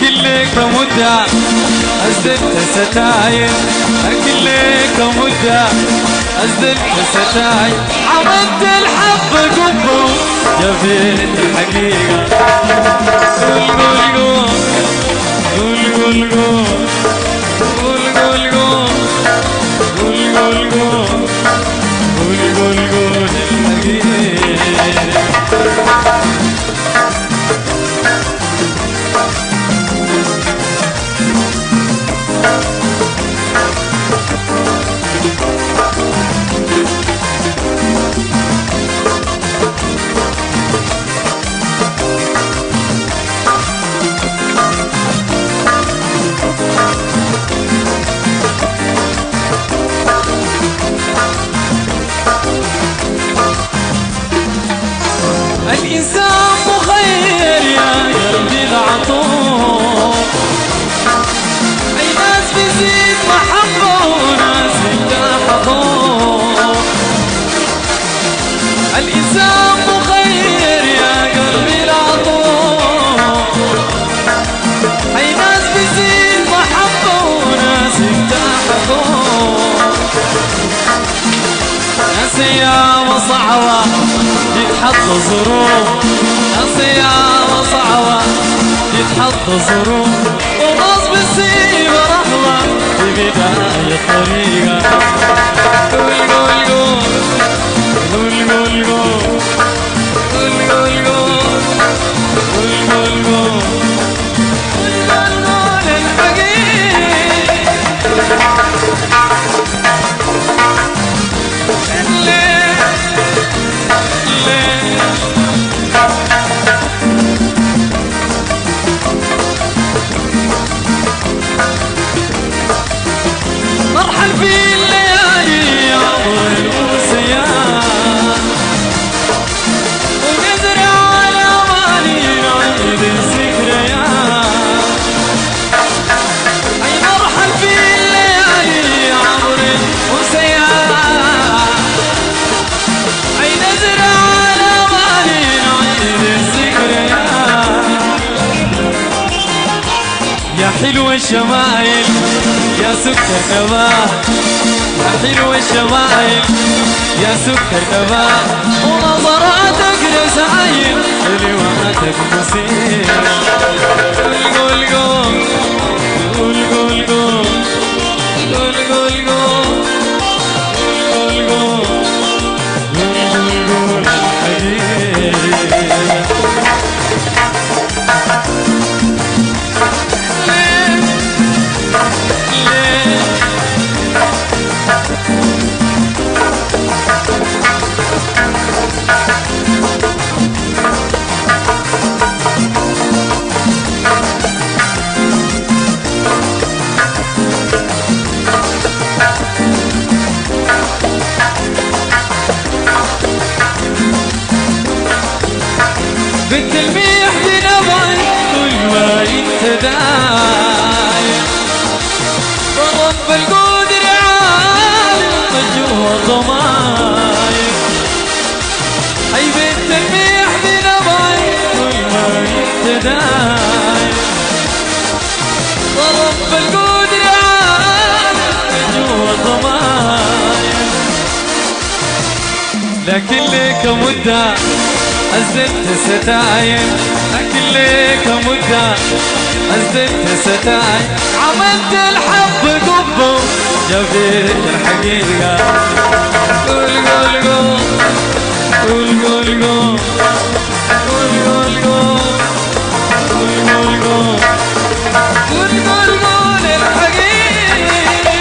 أكلك مدة أزدلت ستاير، أكلك مدة أزدلت ستاير، عملت الحب قبه جبت الحقيقة. قول قول قول قول قول قول قول قول قول قول قول قول قول الحقيقة. الإنسان مخير يا قلبي العطوف، أي ناس بيزيد محبة وناس يفتح حضور. الإنسان مخير يا قلبي العطوف، أي ناس بيزيد محبة وناس يفتح حضور. ناس أيام صعبة يتحط ظروف، ناس أيام صعبة يتحط ظروف، وناس بتصيب رحمة في بداية الطريقة. قول قول قول قول قول قول قول قول قول قول قول قول الحقيقة. مرحل في الليالي عبر الوسيان، وقدر على مالي نعيد الذكريات. أي مرحل في الليالي عبر الوسيان، أي نزر على مالي نعيد الذكريات. يا حلو الشمايل يا سكر نبات، يا حلو الشمايل يا سكر نبات، ونظراتك رسايل كلماتك مسير. قول قول قول قول قول قول قول قول قول قول قول قول الحقيقة. بنت الميح بنبعي كل ما انت داير، ورب القدر عالم جوا الضماير. اي بنت الميح بنبعي كل ما انت داير، ورب القدر عالم جوا الضماير. لكن لك مدة أزدلت ستاير، لكن لك مدة أزدلت ستاير، عملت الحب قبه جبت الحقيقة. قول قول قول قول قول قول قول قول قول قول قول قول قول الحقيقة.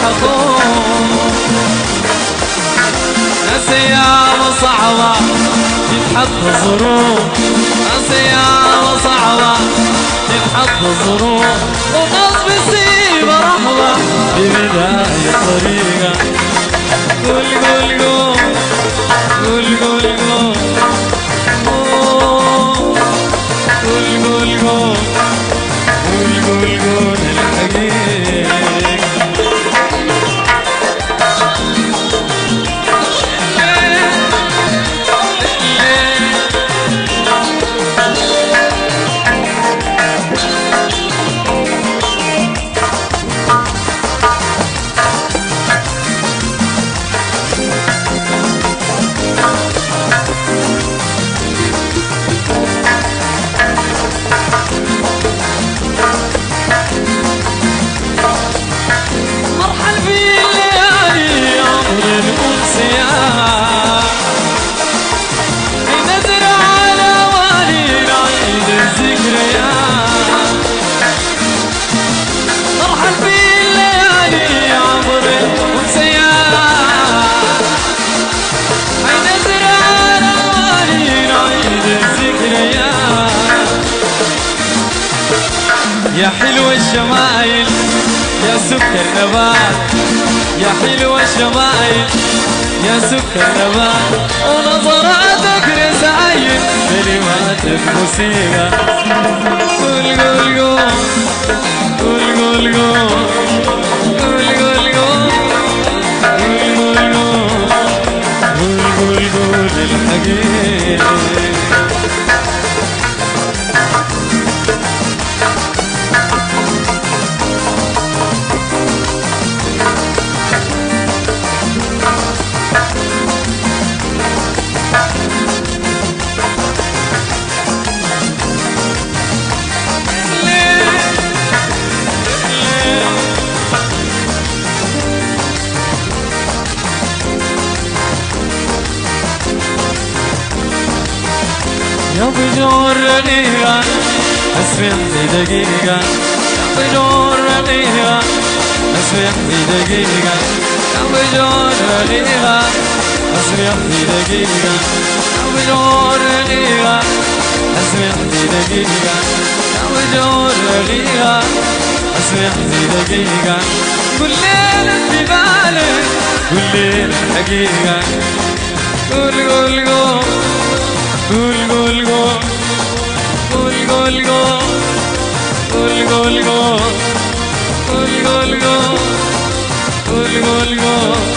اخوك. ناس ايام صعبة تتحط ظروف، ناس ايام صعبة تتحط ظروف، وناس بيصيب رحمة في بداية طريقة. قول قول قول قول قول قول قول قول قول قول قول الحقيقة. يا حلو الشمايل يا سكر نبات، يا حلو الشمايل يا سكر نبات، ونظراتك رسايل كلماتك موسيقى. قول قول قول قول قول قول قول قول قول قول قول قول الحقيقة. يا بجور رقيقة اسمع في دقيقة، يا بجور رقيقة اسمع في دقيقة، يا بجور رقيقة اسمع في دقيقة، يا بجور رقيقة اسمع في دقيقة، يا بجور رقيقة اسمع في دقيقة. كل ليلة في بالك كل ليلة حقيقة. قول قول قول قول قول قول قول قول قول قول قول قول قول قول قول قول قول